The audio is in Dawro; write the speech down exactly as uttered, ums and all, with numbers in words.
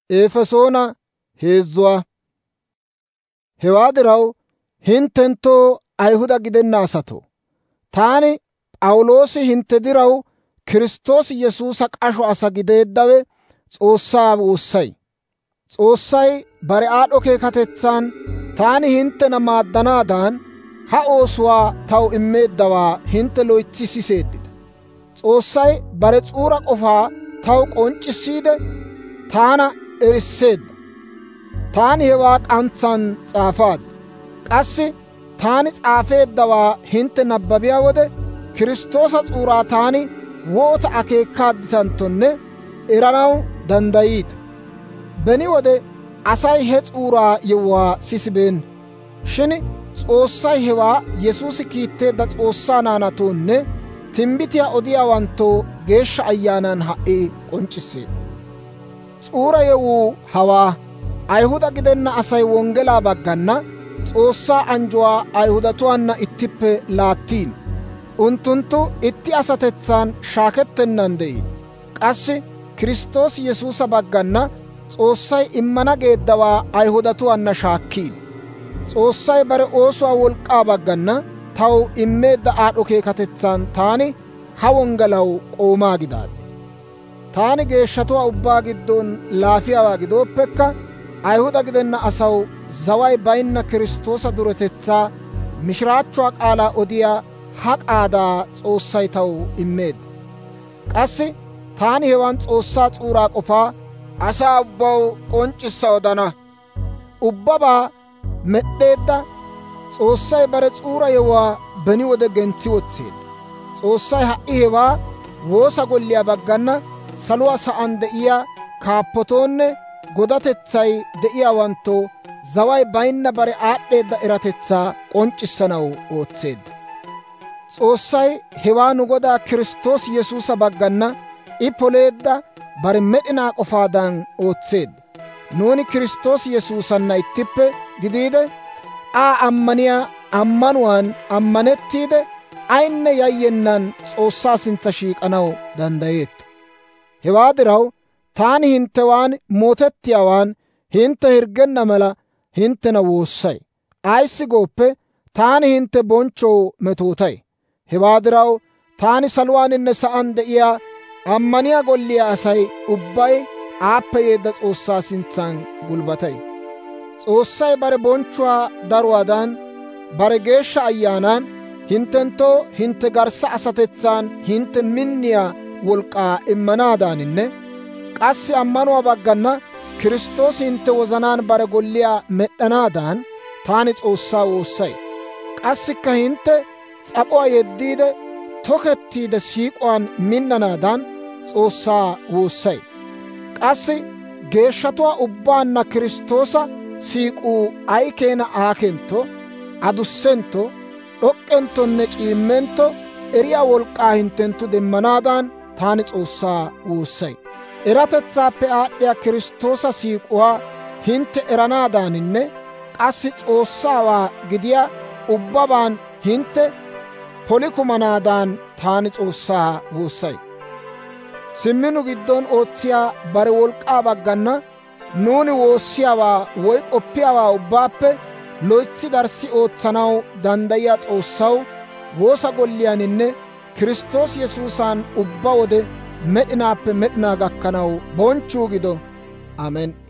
Efesoona heezzuwaa. Hewaa diraw hinttenttoo Ayihuda gidenna asatoo, taani P'awuloosi hintte diraw Kiristtoosi Yesuusa k'asho asaa gideeddawe S'oossaa woossay. S'oossay bare aad'd'o keekatetsan taani hinttena maaddanaadan ha oosuwaa taw immeeddawaa hintte loytsi siseeddita. S'oossay bare s'uura k'ofaa taw k'onc'c'issiide taana erisseedda. Taani hewaa k'antsan s'aafaad. Qassi taani s'aafeeddawaa hintte nabbabiyaa wode Kiristtoosa s'uuraa taani woota akeekaadditanttonne eranaw danddayiita. Beni wode Asay he s'uuraa yewuwaa sisibeenna. Shin S'oossay hewaa Yesuusi kiitteedda S'oossaa naanatoonne timbbitiyaa odiyaawanttoo Geeshsha Ayyaanan ha"i k'onc'c'isseedda. S'uura yewuu hawaa: Ayihuda gidenna Asay wonggelaa baggana S'oossaa anjjuwaa Ayihudatuwaana ittippe laattiino. Unttunttu itti asatetsan shaakettennan de'iino. Qassi Kiristtoosi Yesuusa baggana S'oossay immana geeddawaa Ayihudatuwaana shaakkiino. S'oossay bare oosuwaa wolk'k'aa baggana taw immeedda aad'd'o keekatetsan taani ha wonggalaw k'oomaa gidaaddi. Taani geeshshatuwaa ubbaa giddon laafiyaawaa gidooppekka, Ayihuda gidenna asaw zaway bayinna Kiristtoosa duretetsaa mishiraachchuwaa k'aalaa odiyaa ha k'aadaa S'oossay taw immeedda. Qassi taani hewan S'oossaa s'uuraa k'ofaa asaa ubbaw k'onc'c'issa odana. Ubbabaa med'd'eedda S'oossay bare s'uura yewuwaa beni wode gentsi wotseedda. S'oossay ha"i hewaa woosa golliyaa baggana saluwaa sa'aan de'iyaa kaappotoonne godatetsay de'iyaawanttoo zaway bayinna bare aad'd'eedda eratetsaa k'onc'c'issanaw ootseedda. S'oossay hewaa nu Godaa Kiristtoosi Yesuusa baggana I poleedda bare med'inaa k'ofaadan ootseedda. Nuuni Kiristtoosi Yesuusanna ittippe gidiide, Aa ammaniyaa ammanuwaan ammanettiide, ayinne yayyennan S'oossaa sintsa shiik'anaw danddayeetto. Hewaa diraw taani hinttewaan mootettiyaawaan hintte hirggenna mala hinttena woossay. Ayissi gooppe, taani hintte bonchchoo metootay. Hewaa diraw taani saluwaaninne sa'aan de'iyaa ammaniyaa golliyaa Asay ubbay aappe yeedda S'oossaa sintsan gulbatay. S'oossay bare bonchchuwaa daruwaadan bare Geeshsha Ayyaanan hinttenttoo hintte garssa asatetsan hintte minniyaa wolk'k'aa immanaadaaninne qassi ammanuwaa baggana Kiristtoosi hintte wozanaan bare golliyaa med'd'anaadan taani S'oossaa woossay. Qassikka hintte s'ap'uwaa yeddiide tokettiide siik'uwaan minnanaadan S'oossaa woossay. Qassi geeshshatuwaa ubbaanna Kiristtoosa siik'uu ay keena aakentto, adussentto, d'ok'k'enttonne c'iimmentto eriyaa wolk'k'aa hinttenttu demmanaadan taani S'oossaa woossay. Eratetsaappe aad'd'iyaa Kiristtoosa siik'uwaa hintte eranaadaaninne qassi S'oossaawaa gidiyaa ubbabaan hintte poli kumanaadan taani S'oossaa woossay. Simmi nu giddon ootsiyaa bare wolk'k'aa baggana nuuni woossiyaawaa woy k'oppiyaawaa ubbaappe loytsi darssi ootsanaw danddayiyaa S'oossaw woosa golliyaaninne Kiristtoosi Yesuusan ubbaa wode med'inaappe med'inaa gakkanaw bonchchuu gido. Amen.